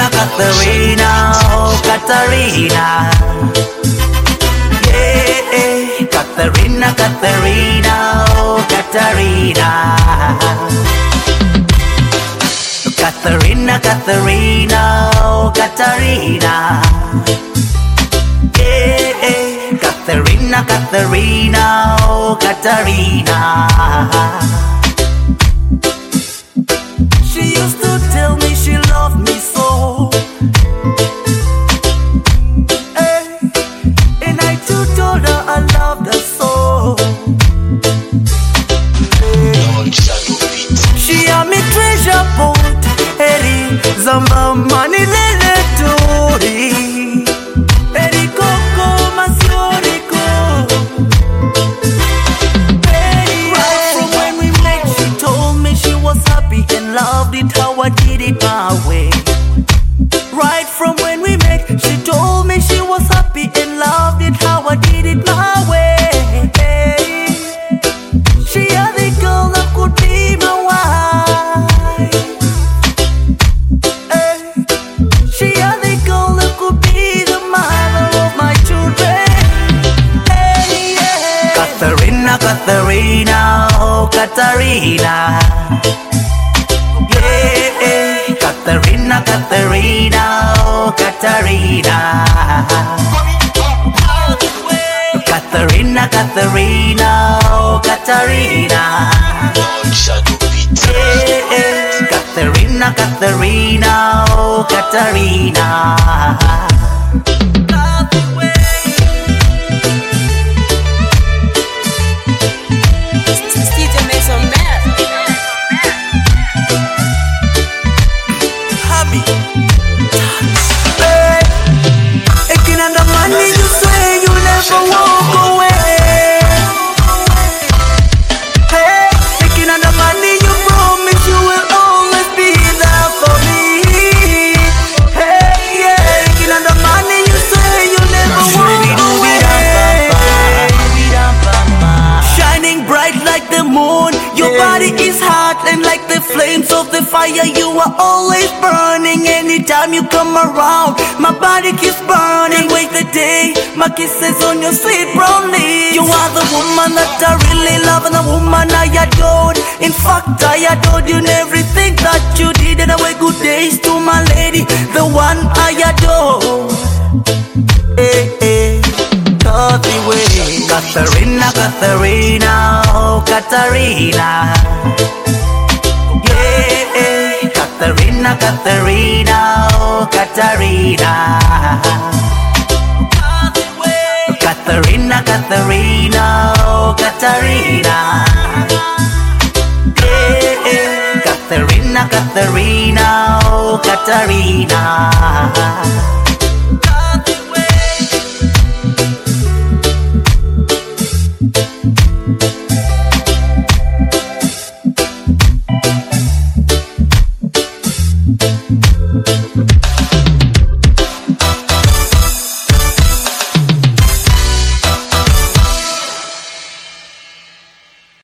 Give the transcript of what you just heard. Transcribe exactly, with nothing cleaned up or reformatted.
Katarina, Katarina, oh Katarina. Yeah, Katarina, Katarina, oh Katarina. Katarina, Katarina, oh Katarina. Yeah, Katarina, Katarina, oh Katarina. She used to tell me she loved me so, hey, and I too told her I loved her so. Hey. She had me treasure boat, Eri Zamba mani lele tori, Eri Coco Masiorico. Right from when we met, she told me she was happy and loved it how I did it my way. Right from when we met, she told me she was happy and loved it how I did it my way. She had the girl that could be my wife. She had the girl that could be the mother of my children. Hey, yeah. Katarina, Katarina, oh Katarina. Yeah, Katarina, Katarina, oh Katarina. Katarina, Katarina, oh Katarina. Yeah, Katarina, Katarina, oh Katarina. And like the flames of the fire, you are always burning. Anytime you come around, my body keeps burning. Wait the day, my kisses on your sweet brown lips. You are the woman that I really love and the woman I adored. In fact, I adored you in everything that you did. And I way good days to my lady, the one I adore. Hey, hey, Katarina, Katarina, oh Katarina. Yeah, Katarina, Katarina, oh Katarina. Katarina, Katarina, oh Katarina. Yeah, Katarina, Katarina, oh Katarina.